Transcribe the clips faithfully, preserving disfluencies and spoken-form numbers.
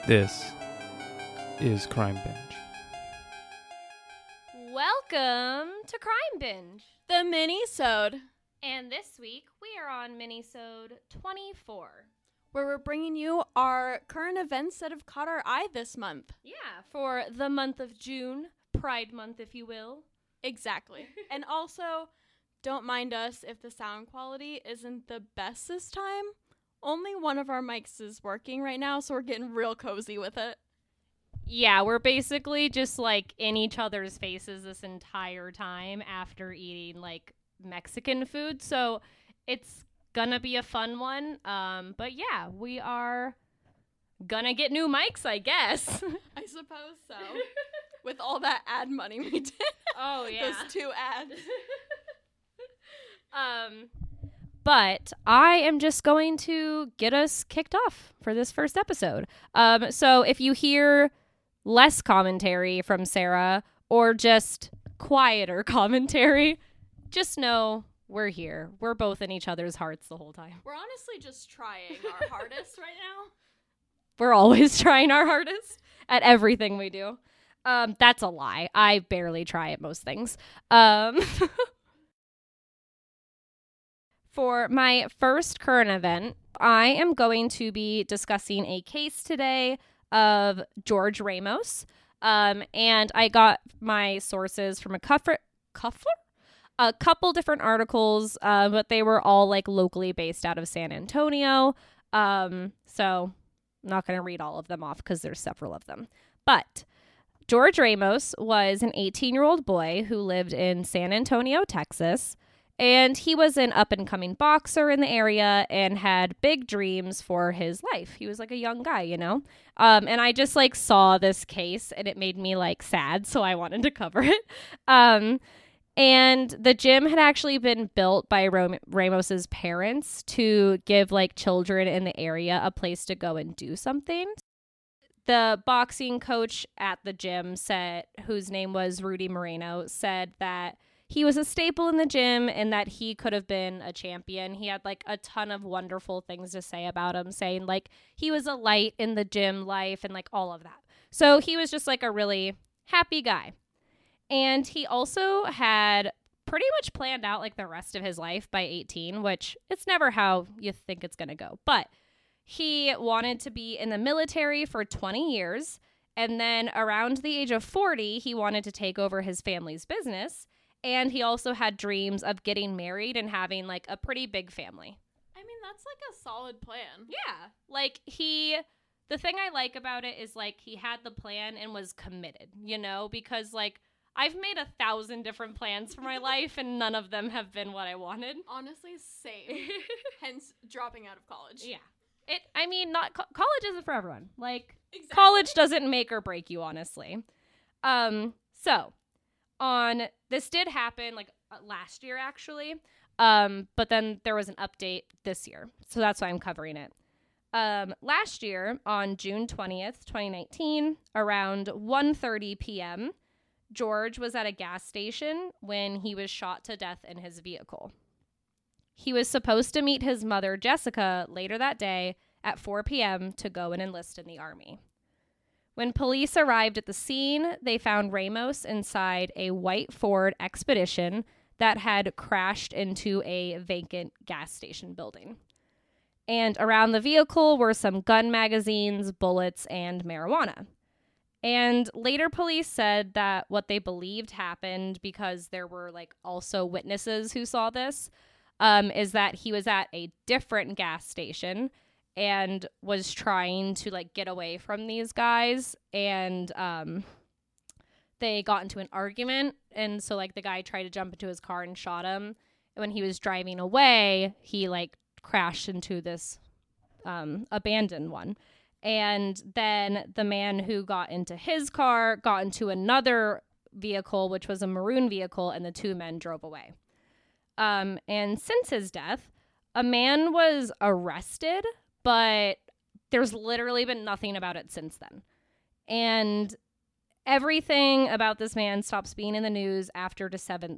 This is Crime Binge. Welcome to Crime Binge, the mini-sode. And this week we are on mini-sode twenty-four, where we're bringing you our current events that have caught our eye this month. Yeah, for the month of June, Pride Month, if you will. Exactly. And also, don't mind us if the sound quality isn't the best this time. Only one of our mics is working right now, so we're getting real cozy with it. Yeah, we're basically just like in each other's faces this entire time after eating like Mexican food. So it's gonna be a fun one. Um, but yeah, we are gonna get new mics, I guess. I suppose so. With all that ad money we did. Oh yeah. Those two ads. um But I am just going to get us kicked off for this first episode. Um, so if you hear less commentary from Sarah or just quieter commentary, just know we're here. We're both in each other's hearts the whole time. We're honestly just trying our hardest right now. We're always trying our hardest at everything we do. Um, that's a lie. I barely try at most things. Um For my first current event, I am going to be discussing a case today of George Ramos. Um, and I got my sources from a cuffler, cuffler? a couple different articles, uh, but they were all like locally based out of San Antonio. Um, so I'm not going to read all of them off because there's several of them. But George Ramos was an eighteen-year-old boy who lived in San Antonio, Texas. And he was an up-and-coming boxer in the area and had big dreams for his life. He was like a young guy, you know? Um, and I just like saw this case and it made me like sad, so I wanted to cover it. Um, and the gym had actually been built by Rom- Ramos's parents to give like children in the area a place to go and do something. The boxing coach at the gym said, whose name was Rudy Moreno, said that he was a staple in the gym and that he could have been a champion. He had like a ton of wonderful things to say about him, saying like he was a light in the gym life and like all of that. So he was just like a really happy guy. And he also had pretty much planned out like the rest of his life by eighteen, which it's never how you think it's going to go. But he wanted to be in the military for twenty years. And then around the age of forty, he wanted to take over his family's business. And he also had dreams of getting married and having, like, a pretty big family. I mean, that's, like, a solid plan. Yeah. Like, he... The thing I like about it is, like, he had the plan and was committed, you know? Because, like, I've made a thousand different plans for my life, and none of them have been what I wanted. Honestly, same. Hence, dropping out of college. Yeah. It. I mean, not co- college isn't for everyone. Like, exactly. College doesn't make or break you, honestly. Um, so... On this did happen like last year actually, um, but then there was an update this year, so that's why I'm covering it. Um, last year on June twentieth, twenty nineteen, around one thirty p.m., George was at a gas station when he was shot to death in his vehicle. He was supposed to meet his mother Jessica later that day at four p.m. to go and enlist in the Army. When police arrived at the scene, they found Ramos inside a white Ford Expedition that had crashed into a vacant gas station building. And around the vehicle were some gun magazines, bullets, and marijuana. And later police said that what they believed happened, because there were like also witnesses who saw this, um, is that he was at a different gas station and was trying to like get away from these guys, and um they got into an argument, and so like the guy tried to jump into his car and shot him, and when he was driving away he like crashed into this um abandoned one, and then the man who got into his car got into another vehicle, which was a maroon vehicle, and the two men drove away. Um and since his death, a man was arrested, but there's literally been nothing about it since then. And everything about this man stops being in the news after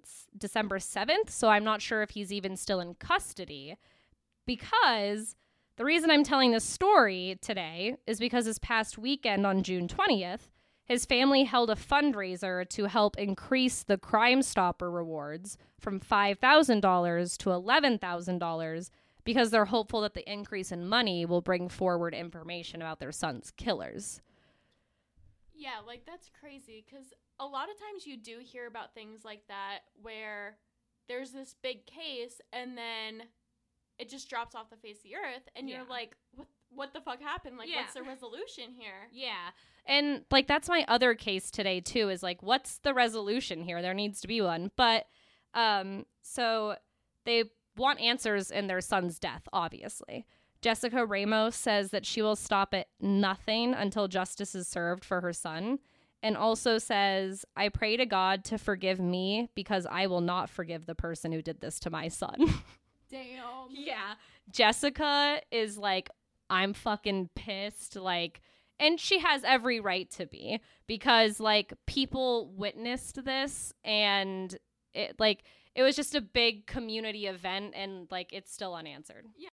December seventh, so I'm not sure if he's even still in custody, because The reason I'm telling this story today is because this past weekend on June twentieth, his family held a fundraiser to help increase the Crime Stopper rewards from five thousand dollars to eleven thousand dollars because they're hopeful that the increase in money will bring forward information about their son's killers. Yeah, like, that's crazy, because a lot of times you do hear about things like that where there's this big case and then it just drops off the face of the earth, and Yeah. you're like, what what the fuck happened? Like, Yeah. what's the resolution here? Yeah. And, like, that's my other case today, too, is, like, what's the resolution here? There needs to be one. But, um, so they want answers in their son's death, obviously. Jessica Ramos says that she will stop at nothing until justice is served for her son, and also says, I pray to God to forgive me because I will not forgive the person who did this to my son. Damn. Yeah. Jessica is like, I'm fucking pissed. Like, and she has every right to be, because, like, people witnessed this, and it, like, it was just a big community event, and, like, it's still unanswered. Yeah.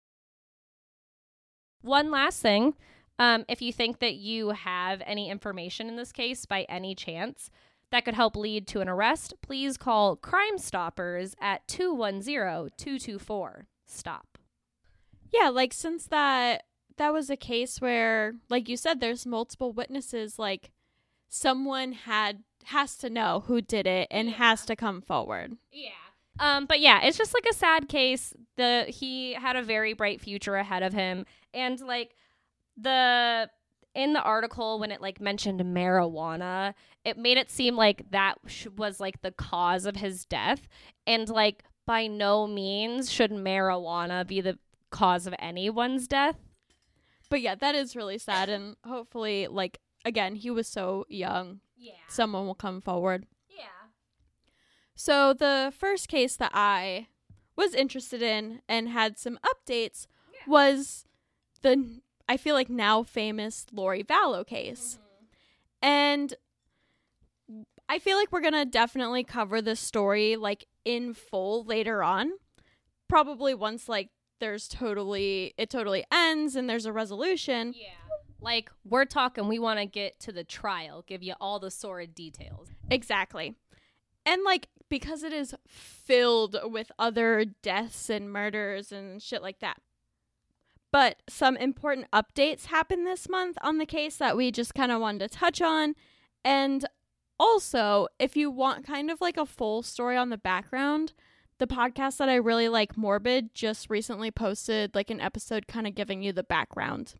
One last thing. Um, if you think that you have any information in this case by any chance that could help lead to an arrest, please call Crime Stoppers at two one zero, two two four, STOP. Yeah, like, since that that was a case where, like you said, there's multiple witnesses, like, someone had has to know who did it and Yeah. has to come forward. Yeah. Um, but yeah, it's just like a sad case. The he had a very bright future ahead of him, and like the in the article when it like mentioned marijuana, it made it seem like that sh- was like the cause of his death, and like by no means should marijuana be the cause of anyone's death. But yeah, that is really sad, and hopefully, like, again, he was so young. Yeah. Someone will come forward. Yeah. So the first case that I was interested in and had some updates Yeah. was the, I feel like, now famous Lori Vallow case. And I feel like we're going to definitely cover this story, like, in full later on. Probably once, like, there's totally, it totally ends and there's a resolution. Yeah. Like, we're talking, we want to get to the trial, give you all the sordid details. Exactly. And, like, because it is filled with other deaths and murders and shit like that. But some important updates happened this month on the case that we just kind of wanted to touch on. And also, if you want kind of like a full story on the background, the podcast that I really like, Morbid, just recently posted like an episode kind of giving you the background.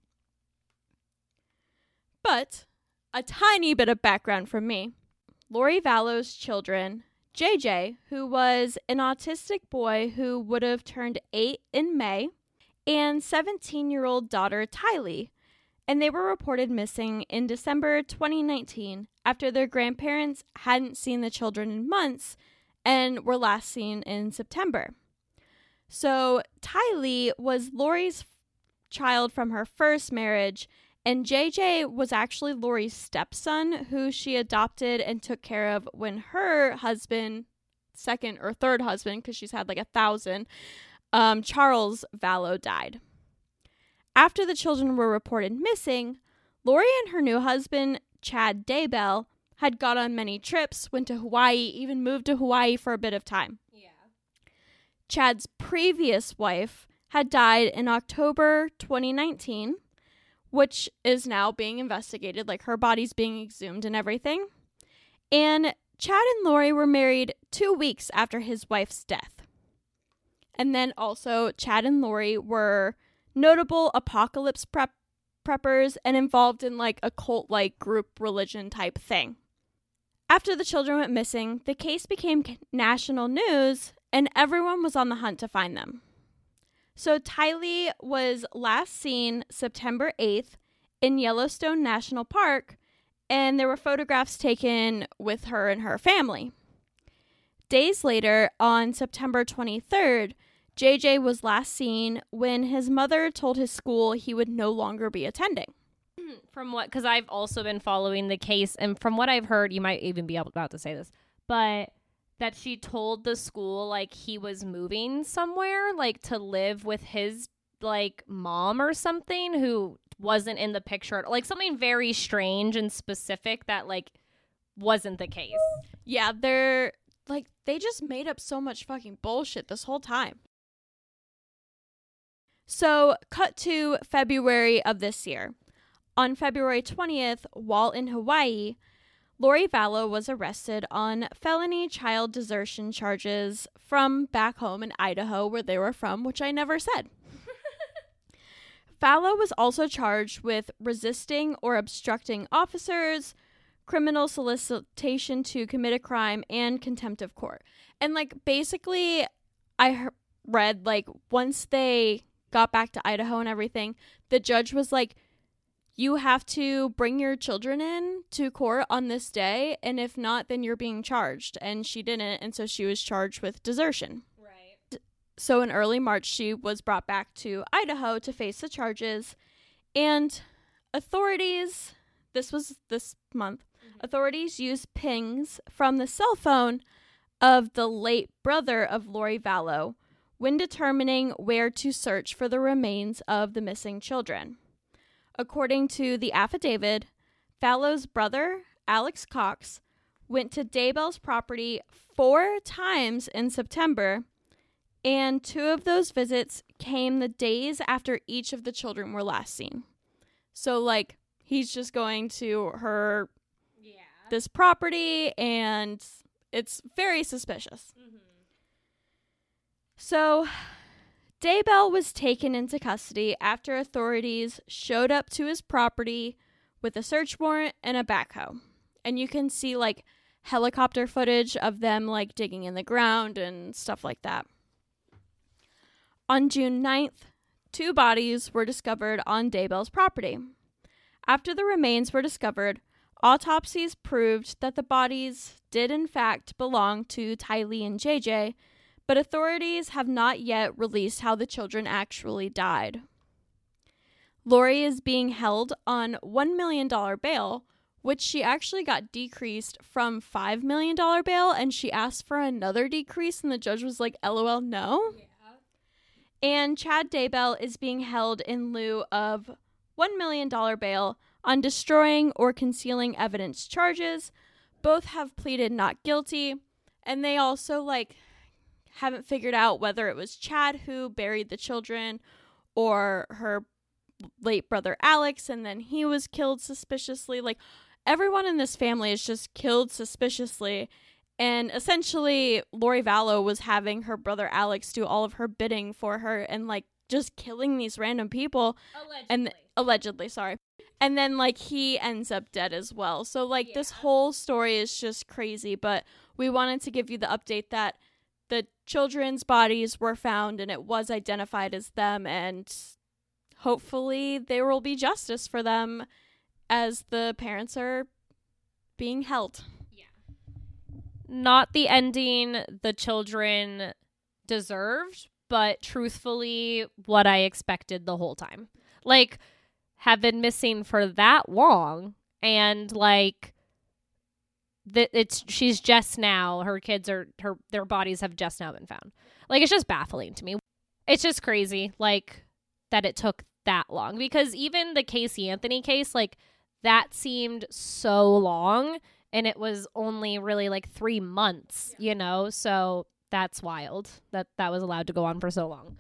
But a tiny bit of background from me. Lori Vallow's children, J J, who was an autistic boy who would have turned eight in May, and seventeen-year-old daughter Tylee, and they were reported missing in December twenty nineteen after their grandparents hadn't seen the children in months and were last seen in September. So Tylee was Lori's child from her first marriage, and J J was actually Lori's stepson, who she adopted and took care of when her husband, second or third husband, because she's had like a thousand, um, Charles Vallow, died. After the children were reported missing, Lori and her new husband, Chad Daybell, had gone on many trips, went to Hawaii, even moved to Hawaii for a bit of time. Yeah. Chad's previous wife had died in October twenty nineteen, which is now being investigated, like her body's being exhumed and everything. And Chad and Lori were married two weeks after his wife's death. And then also, Chad and Lori were notable apocalypse prep preppers and involved in like a cult-like group religion type thing. After the children went missing, the case became national news and everyone was on the hunt to find them. So Tylee was last seen September eighth in Yellowstone National Park, and there were photographs taken with her and her family. Days later, on September twenty-third, J J was last seen when his mother told his school he would no longer be attending. From what, because I've also been following the case, and from what I've heard, you might even be about to say this, but that she told the school like he was moving somewhere, like to live with his like mom or something who wasn't in the picture, like something very strange and specific that like wasn't the case. Yeah, they're like they just made up so much fucking bullshit this whole time. So, cut to February of this year. On February twentieth, while in Hawaii, Lori Vallow was arrested on felony child desertion charges from back home in Idaho, where they were from, which I never said. Vallow was also charged with resisting or obstructing officers, criminal solicitation to commit a crime, and contempt of court. And, like, basically, I he- read, like, once they got back to Idaho and everything, the judge was like, you have to bring your children in to court on this day, and if not, then you're being charged. And she didn't, and so she was charged with desertion. Right. So in early March, she was brought back to Idaho to face the charges, and authorities, this was this month, mm-hmm. authorities used pings from the cell phone of the late brother of Lori Vallow when determining where to search for the remains of the missing children. According to the affidavit, Vallow's brother, Alex Cox, went to Daybell's property four times in September, and two of those visits came the days after each of the children were last seen. So, like, he's just going to her, yeah. this property, and it's very suspicious. Mm-hmm. So, Daybell was taken into custody after authorities showed up to his property with a search warrant and a backhoe. And you can see, like, helicopter footage of them, like, digging in the ground and stuff like that. On June ninth, two bodies were discovered on Daybell's property. After the remains were discovered, autopsies proved that the bodies did in fact belong to Tylee and J J, but authorities have not yet released how the children actually died. Lori is being held on one million dollars bail, which she actually got decreased from five million dollars bail, and she asked for another decrease, and the judge was like, LOL, no. Yeah. And Chad Daybell is being held in lieu of one million dollars bail on destroying or concealing evidence charges. Both have pleaded not guilty, and they also, like, haven't figured out whether it was Chad who buried the children or her late brother Alex, and then he was killed suspiciously. Like, everyone in this family is just killed suspiciously, and essentially Lori Vallow was having her brother Alex do all of her bidding for her and, like, just killing these random people. Allegedly. And th- allegedly, sorry. And then, like, he ends up dead as well. So, like, yeah. this whole story is just crazy, but we wanted to give you the update that the children's bodies were found and it was identified as them, and hopefully there will be justice for them as the parents are being held. Yeah. Not the ending the children deserved, but truthfully what I expected the whole time. Like, have been missing for that long, and like that it's she's just now her kids are her their bodies have just now been found. Like, it's just baffling to me. It's just crazy, like, that it took that long, because even the Casey Anthony case, like, that seemed so long, and it was only really like three months, you know. So that's wild that that was allowed to go on for so long.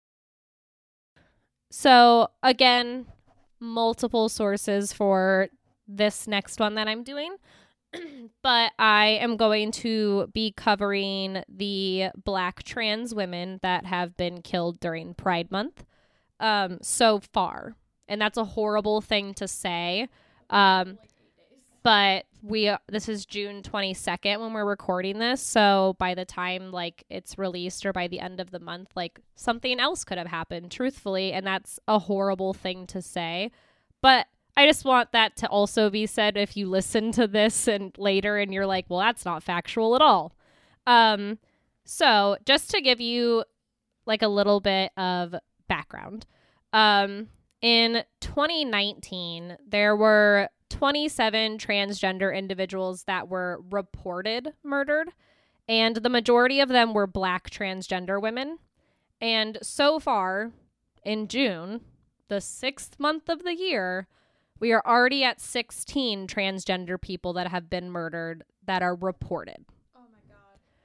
So again, multiple sources for this next one that I'm doing. But I am going to be covering the Black trans women that have been killed during Pride Month um, so far. And that's a horrible thing to say. Um, but we this is June twenty-second when we're recording this. So by the time, like, it's released, or by the end of the month, like, something else could have happened, truthfully. And that's a horrible thing to say. But I just want that to also be said if you listen to this and later and you're like, well, that's not factual at all. Um, so just to give you, like, a little bit of background. Um, in twenty nineteen, there were twenty-seven transgender individuals that were reported murdered, and the majority of them were Black transgender women. And so far, in June, the sixth month of the year, we are already at sixteen transgender people that have been murdered that are reported. Oh my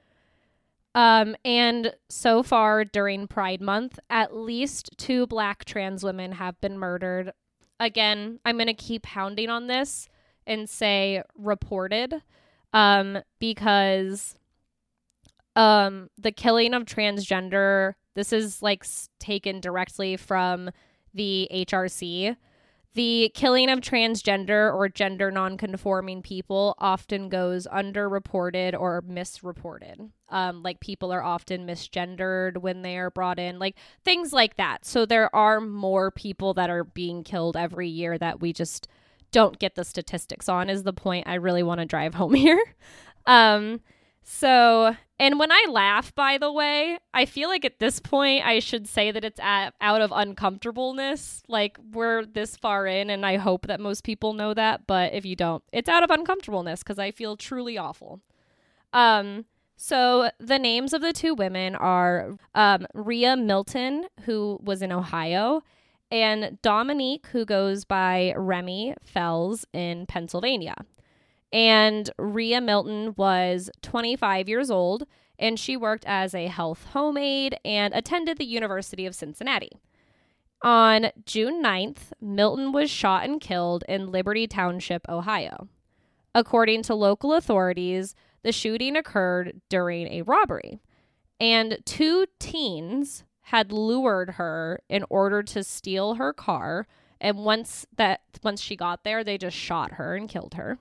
God. Um, and so far during Pride Month, at least two Black trans women have been murdered. Again, I'm going to keep pounding on this and say reported, um, because um, the killing of transgender, this is like s- taken directly from the H R C. The killing of transgender or gender nonconforming people often goes underreported or misreported. Um, like people are often misgendered when they are brought in, like things like that. So there are more people that are being killed every year that we just don't get the statistics on, is the point I really want to drive home here. Um, so, and when I laugh, by the way, I feel like at this point I should say that it's at, out of uncomfortableness. Like, we're this far in, and I hope that most people know that. But if you don't, it's out of uncomfortableness because I feel truly awful. Um, so the names of the two women are um, Rhea Milton, who was in Ohio, and Dominique, who goes by Remy Fells in Pennsylvania. And Rhea Milton was twenty-five years old, and she worked as a health home aide and attended the University of Cincinnati. On June ninth, Milton was shot and killed in Liberty Township, Ohio. According to local authorities, the shooting occurred during a robbery, and two teens had lured her in order to steal her car, and once that once she got there, they just shot her and killed her.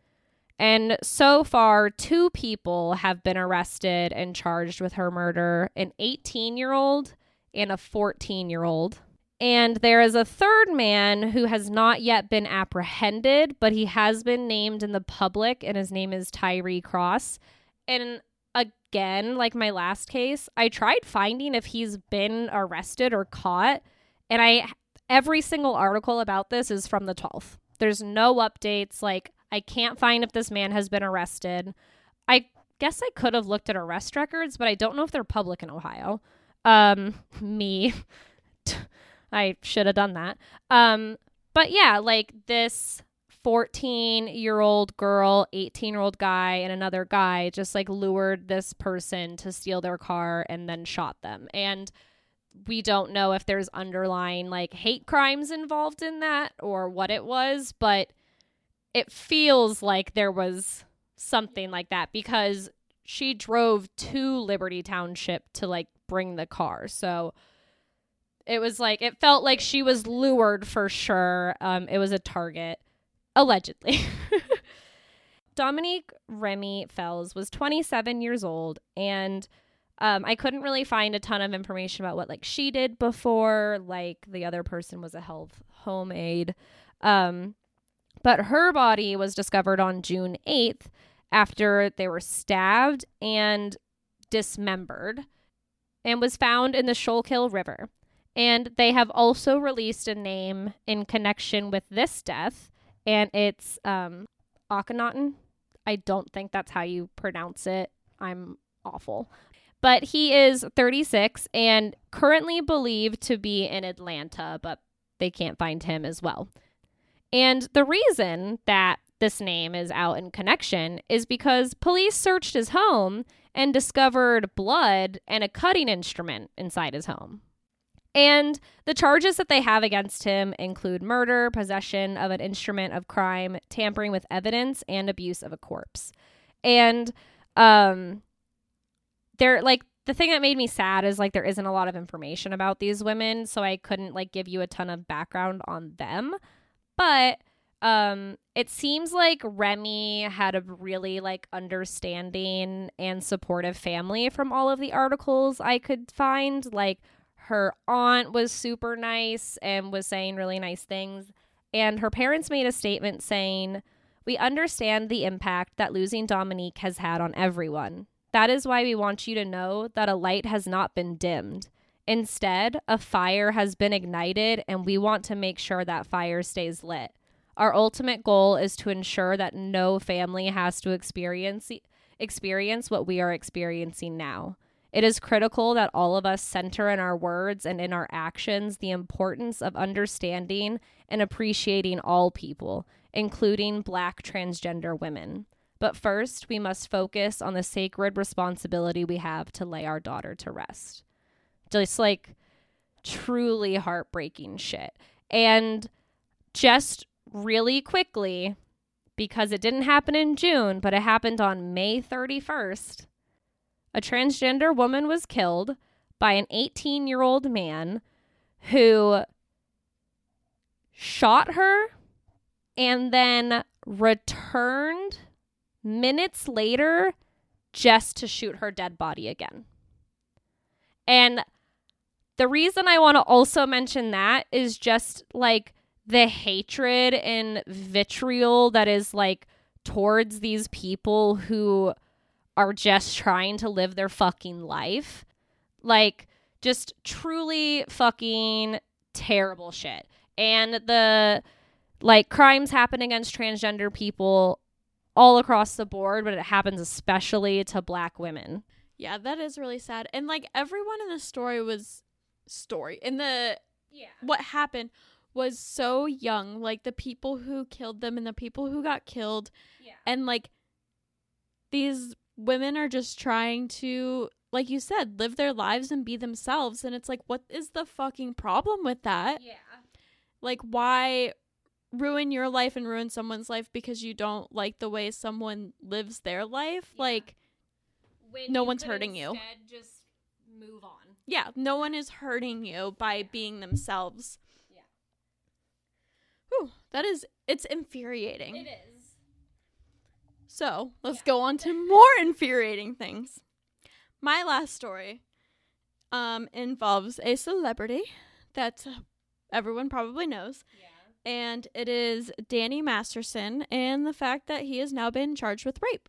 And so far, two people have been arrested and charged with her murder, an eighteen-year-old and a fourteen-year-old. And there is a third man who has not yet been apprehended, but he has been named in the public, and his name is Tyree Cross. And again, like my last case, I tried finding if he's been arrested or caught, and I every single article about this is from the twelfth. There's no updates, like, I can't find if this man has been arrested. I guess I could have looked at arrest records, but I don't know if they're public in Ohio. Um, me. I should have done that. Um, but yeah, like this fourteen-year-old girl, eighteen-year-old guy, and another guy just like lured this person to steal their car and then shot them. And we don't know if there's underlying like hate crimes involved in that or what it was, but it feels like there was something like that because she drove to Liberty Township to like bring the car. So it was like, it felt like she was lured for sure. Um, it was a target, allegedly. Dominique Remy Fells was twenty-seven years old, and um, I couldn't really find a ton of information about what like she did before. Like the other person was a health home aide. Um, But her body was discovered on June eighth after they were stabbed and dismembered and was found in the Schuylkill River. And they have also released a name in connection with this death, and it's um, Akhenaten. I don't think that's how you pronounce it. I'm awful. But he is thirty-six and currently believed to be in Atlanta, but they can't find him as well. And the reason that this name is out in connection is because police searched his home and discovered blood and a cutting instrument inside his home. And the charges that they have against him include murder, possession of an instrument of crime, tampering with evidence, and abuse of a corpse. And um, they're like, the thing that made me sad is like there isn't a lot of information about these women, so I couldn't like give you a ton of background on them. But um, it seems like Remy had a really like understanding and supportive family from all of the articles I could find. Like her aunt was super nice and was saying really nice things. And her parents made a statement saying, "We understand the impact that losing Dominique has had on everyone. That is why we want you to know that a light has not been dimmed. Instead, a fire has been ignited, and we want to make sure that fire stays lit. Our ultimate goal is to ensure that no family has to experience experience what we are experiencing now. It is critical that all of us center in our words and in our actions the importance of understanding and appreciating all people, including Black transgender women. But first, we must focus on the sacred responsibility we have to lay our daughter to rest. Just like truly heartbreaking shit. And just really quickly, because it didn't happen in June, but it happened on May thirty-first, a transgender woman was killed by an eighteen-year-old man who shot her and then returned minutes later just to shoot her dead body again. And the reason I want to also mention that is just like the hatred and vitriol that is like towards these people who are just trying to live their fucking life. Like, just truly fucking terrible shit. And the, like, crimes happen against transgender people all across the board, but it happens especially to Black women. Yeah, that is really sad. And, like, everyone in the story was, story, in the, yeah, what happened was so young. Like, the people who killed them and the people who got killed. Yeah. And, like, these women are just trying to, like you said, live their lives and be themselves. And it's like, what is the fucking problem with that? Yeah. Like, why ruin your life and ruin someone's life because you don't like the way someone lives their life? Yeah. Like, When no you one's could hurting you. instead just move on. Yeah, no one is hurting you by being themselves. Yeah. Whew, that is, it's infuriating. It is. So, let's Yeah. go on to more infuriating things. My last story um, involves a celebrity that everyone probably knows. Yeah. And it is Danny Masterson and the fact that he has now been charged with rape.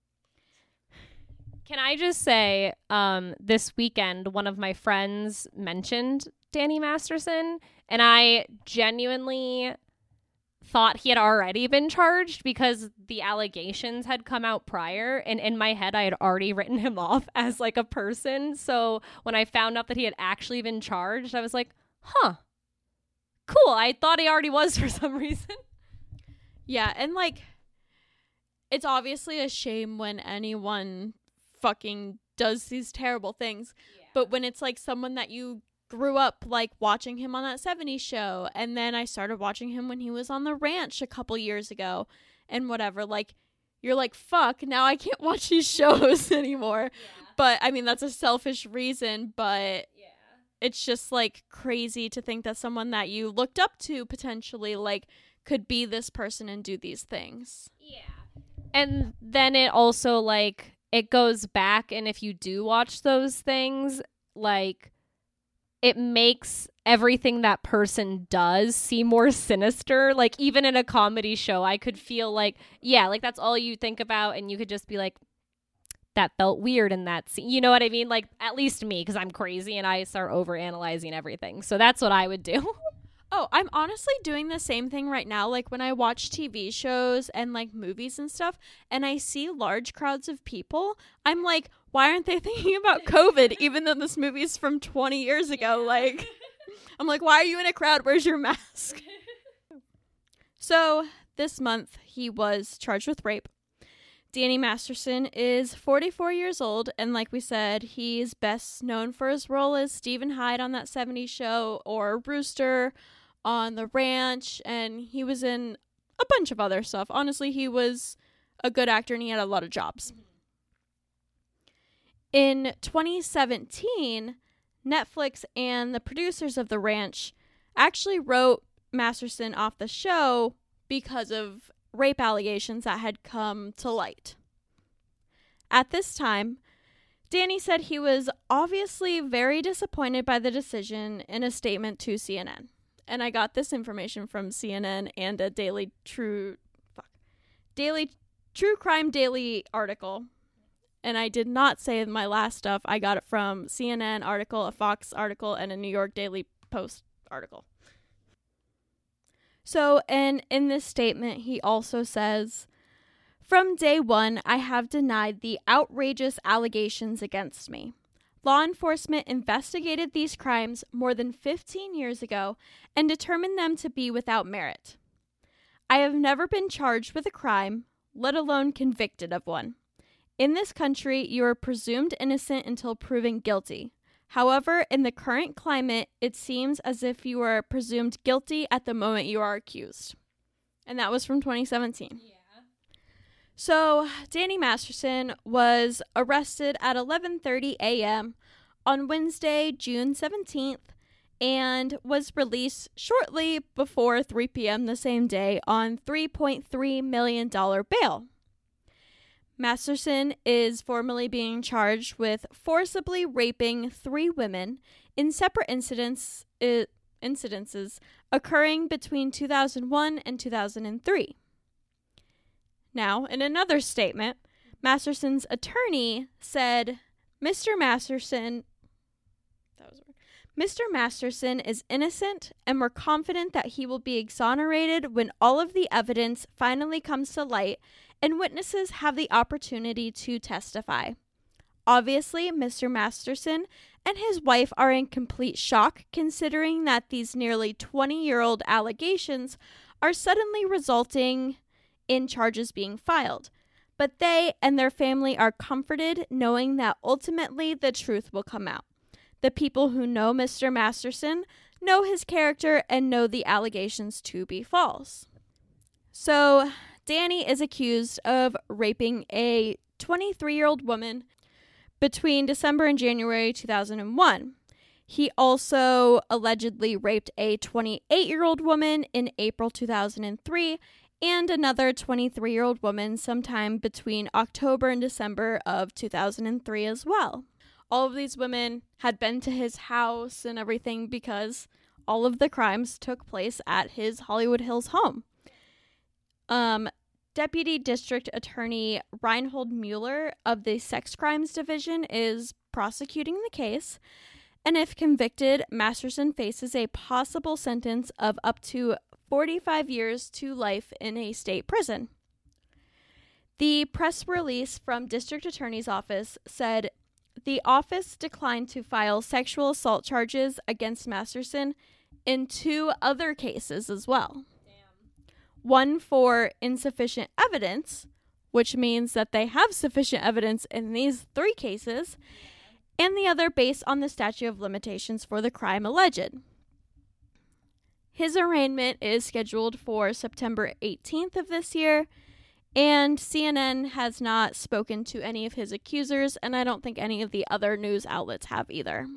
Can I just say, um, this weekend, one of my friends mentioned Danny Masterson, and I genuinely thought he had already been charged because the allegations had come out prior, and in my head I had already written him off as like a person. So when I found out that he had actually been charged, I was like, huh, cool. I thought he already was for some reason. Yeah, and like, it's obviously a shame when anyone fucking does these terrible things, Yeah. but when it's like someone that you grew up like watching him on that seventies show, and then I started watching him when he was on The Ranch a couple years ago and whatever, like, you're like, fuck, now I can't watch these shows anymore. Yeah. But I mean, that's a selfish reason, but Yeah. it's just like crazy to think that someone that you looked up to potentially like could be this person and do these things. Yeah. And then it also like it goes back, and if you do watch those things, like, it makes everything that person does seem more sinister. Like, even in a comedy show, I could feel like, yeah, like that's all you think about, and you could just be like, that felt weird in that scene. You know what I mean? Like, at least me, because I'm crazy and I start overanalyzing everything. So that's what I would do. Oh, I'm honestly doing the same thing right now. Like, when I watch T V shows and like movies and stuff, and I see large crowds of people, I'm like, why aren't they thinking about COVID, even though this movie is from twenty years ago? Yeah. Like, I'm like, why are you in a crowd? Where's your mask? So this month he was charged with rape. Danny Masterson is forty-four years old, and like we said, he's best known for his role as Stephen Hyde on that seventies show, or Rooster on The Ranch, and he was in a bunch of other stuff. Honestly, he was a good actor and he had a lot of jobs. In twenty seventeen, Netflix and the producers of The Ranch actually wrote Masterson off the show because of rape allegations that had come to light. At this time, Danny said he was obviously very disappointed by the decision in a statement to C N N. And I got this information from C N N and a Daily True fuck, Daily True Crime Daily article. And I did not say my last stuff. I got it from C N N article, a Fox article, and a New York Daily Post article. So, and in this statement, he also says, "From day one, I have denied the outrageous allegations against me. law enforcement investigated these crimes more than fifteen years ago and determined them to be without merit. I have never been charged with a crime, let alone convicted of one. In this country, you are presumed innocent until proven guilty. However, in the current climate, it seems as if you are presumed guilty at the moment you are accused. And that was from twenty seventeen. Yeah. So, Danny Masterson was arrested at eleven thirty a.m. on Wednesday, June seventeenth, and was released shortly before three p.m. the same day on three point three million dollars bail. Masterson is formally being charged with forcibly raping three women in separate incidents, uh, incidences occurring between two thousand one and two thousand three. Now, in another statement, Masterson's attorney said, Mister Masterson, that was weird. Mister Masterson is innocent, and we're confident that he will be exonerated when all of the evidence finally comes to light and witnesses have the opportunity to testify. Obviously, Mister Masterson and his wife are in complete shock considering that these nearly twenty-year-old allegations are suddenly resulting in charges being filed. But they and their family are comforted knowing that ultimately the truth will come out. The people who know Mister Masterson know his character and know the allegations to be false. So, Danny is accused of raping a twenty-three-year-old woman between December and January two thousand one. He also allegedly raped a twenty-eight-year-old woman in April two thousand three and another twenty-three-year-old woman sometime between October and December of two thousand three as well. All of these women had been to his house and everything because all of the crimes took place at his Hollywood Hills home. Um, Deputy District Attorney Reinhold Mueller of the Sex Crimes Division is prosecuting the case, and if convicted, Masterson faces a possible sentence of up to forty-five years to life in a state prison. The press release from District Attorney's Office said the office declined to file sexual assault charges against Masterson in two other cases as well. One for insufficient evidence, which means that they have sufficient evidence in these three cases, and the other based on the statute of limitations for the crime alleged. His arraignment is scheduled for September eighteenth of this year, and C N N has not spoken to any of his accusers, and I don't think any of the other news outlets have either.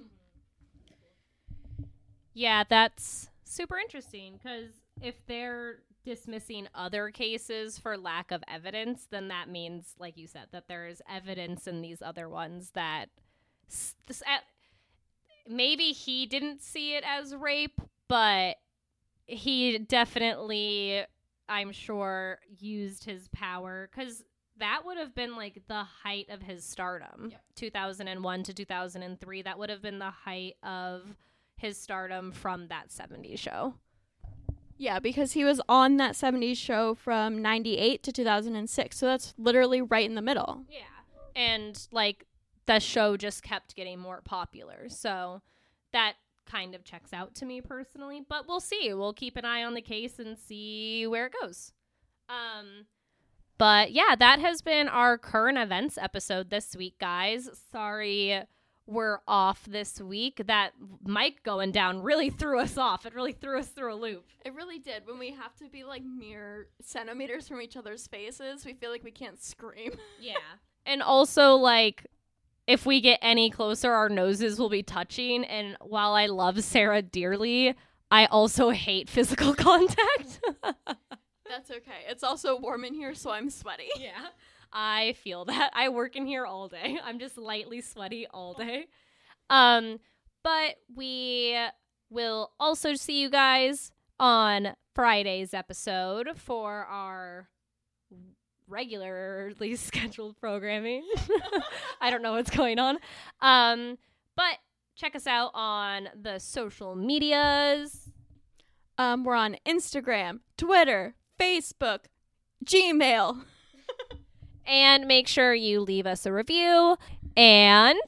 Yeah, that's super interesting, because if they're dismissing other cases for lack of evidence, then that means, like you said, that there is evidence in these other ones that s- this, uh, maybe he didn't see it as rape, but he definitely, I'm sure, used his power, because that would have been like the height of his stardom. Yep. two thousand one to two thousand three, that would have been the height of his stardom from that seventies show. Yeah, because he was on that seventies show from ninety-eight to two thousand six, so that's literally right in the middle. Yeah, and like the show just kept getting more popular, so that kind of checks out to me personally, but we'll see. We'll keep an eye on the case and see where it goes. Um, but yeah, that has been our current events episode this week, guys. Sorry we're off this week. That mic going down really threw us off. It really threw us through a loop. It really did. When we have to be like mere centimeters from each other's faces, we feel like we can't scream. Yeah. And also, like, if we get any closer, our noses will be touching. And while I love Sarah dearly, I also hate physical contact. That's okay. It's also warm in here, so I'm sweaty. Yeah. I feel that. I work in here all day. I'm just lightly sweaty all day. Um, but we will also see you guys on Friday's episode for our regularly scheduled programming. I don't know what's going on. Um, but check us out on the social medias. Um, we're on Instagram, Twitter, Facebook, Gmail. And make sure you leave us a review and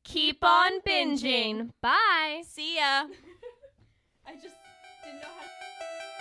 keep on binging. Bye. See ya. I just didn't know how to...